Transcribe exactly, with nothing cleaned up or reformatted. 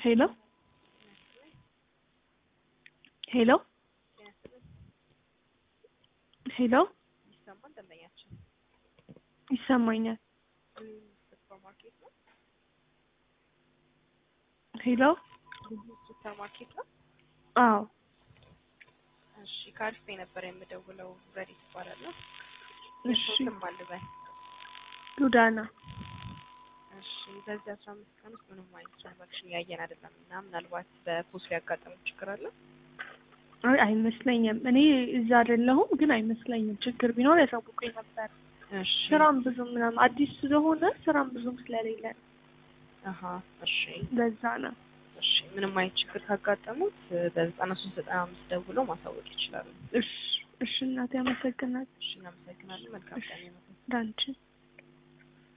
ሄሎ ሄሎ ሄሎ ይሰማል ደንበኛችን ይሰማኛል ሱፐርማርኬት ነው ሄሎ ሱፐርማርኬት ነው አዎ እሺ ካርፌ ነበር የምደውለው ዘሪ ይባላል እሺ ማልበል ሉዳና እሺ በዚህ አስራ አምስት ቀን ውስጥ ምንም አይነት ትራንዛክሽን ያየን አይደለም እና ምናልባት በፖስት ያጋጠመው ችግር አለ አይ አይመስለኝም እኔ እዛ አይደለሁም ግን አይመስለኝም ችግር ቢኖር ያሳውቁኝ ነበር እሺ ስራም ብዙ ምናምን አዲስ ስለሆነ ስራም ብዙም ስለሌለ አሃ እሺ ለዛ ነው እሺ ምንም አይነት ችግር ካጋጠሙት በዘጠና ሶስት ዘጠና አምስት ደውለው ማሳወቅ ይችላሉ እሺ እሺ እናቴ አመሰግናለሁ እሺ እናመሰግናለን መልካም ቀን ይሁን ዳንቺ